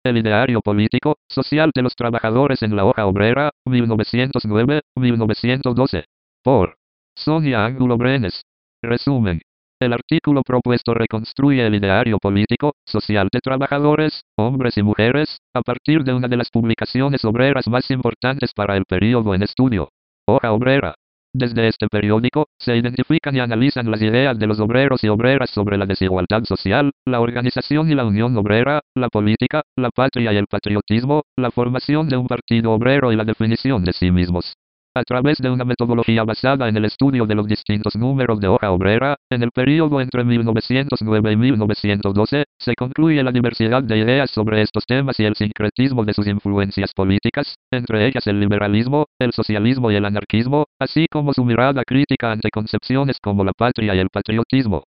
El ideario político, social de los trabajadores en la hoja obrera, 1909-1912. Por Sonia Ángulo Brenes. Resumen. El artículo propuesto reconstruye el ideario político, social de trabajadores, hombres y mujeres, a partir de una de las publicaciones obreras más importantes para el período en estudio. Hoja obrera. Desde este periódico, se identifican y analizan las ideas de los obreros y obreras sobre la desigualdad social, la organización y la unión obrera, la política, la patria y el patriotismo, la formación de un partido obrero y la definición de sí mismos. A través de una metodología basada en el estudio de los distintos números de hoja obrera, en el período entre 1909 y 1912, se concluye la diversidad de ideas sobre estos temas y el sincretismo de sus influencias políticas, entre ellas el liberalismo, el socialismo y el anarquismo, así como su mirada crítica ante concepciones como la patria y el patriotismo.